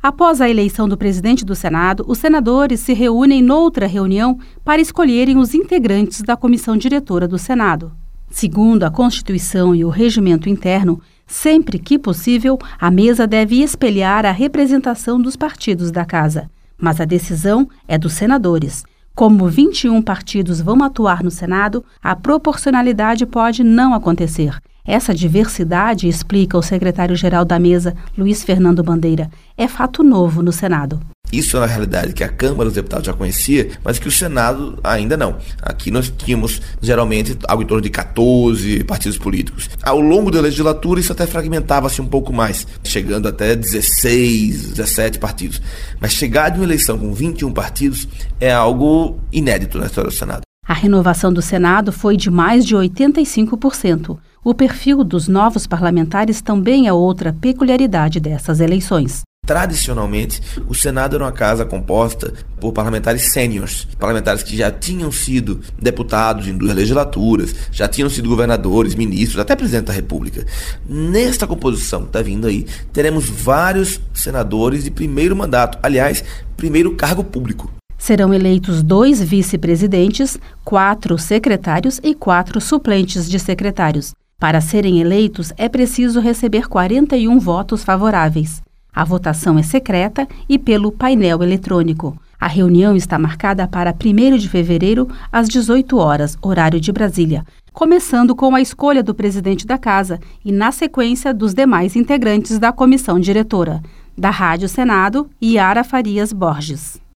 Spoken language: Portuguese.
Após a eleição do presidente do Senado, os senadores se reúnem noutra reunião para escolherem os integrantes da comissão diretora do Senado. Segundo a Constituição e o regimento interno, sempre que possível, a mesa deve espelhar a representação dos partidos da Casa. Mas a decisão é dos senadores. Como 21 partidos vão atuar no Senado, a proporcionalidade pode não acontecer. Essa diversidade, explica o secretário-geral da mesa, Luiz Fernando Bandeira, é fato novo no Senado. Isso é uma realidade que a Câmara dos Deputados já conhecia, mas que o Senado ainda não. Aqui nós tínhamos, geralmente, algo em torno de 14 partidos políticos. Ao longo da legislatura, isso até fragmentava-se um pouco mais, chegando até 16, 17 partidos. Mas chegar de uma eleição com 21 partidos é algo inédito na história do Senado. A renovação do Senado foi de mais de 85%. O perfil dos novos parlamentares também é outra peculiaridade dessas eleições. Tradicionalmente, o Senado era uma casa composta por parlamentares sêniores, parlamentares que já tinham sido deputados em 2 legislaturas, já tinham sido governadores, ministros, até presidente da República. Nesta composição que está vindo aí, teremos vários senadores de primeiro mandato, aliás, primeiro cargo público. Serão eleitos 2 vice-presidentes, 4 secretários e 4 suplentes de secretários. Para serem eleitos, é preciso receber 41 votos favoráveis. A votação é secreta e pelo painel eletrônico. A reunião está marcada para 1º de fevereiro, às 18 horas, horário de Brasília, começando com a escolha do presidente da Casa e, na sequência, dos demais integrantes da comissão diretora. Da Rádio Senado, Yara Farias Borges.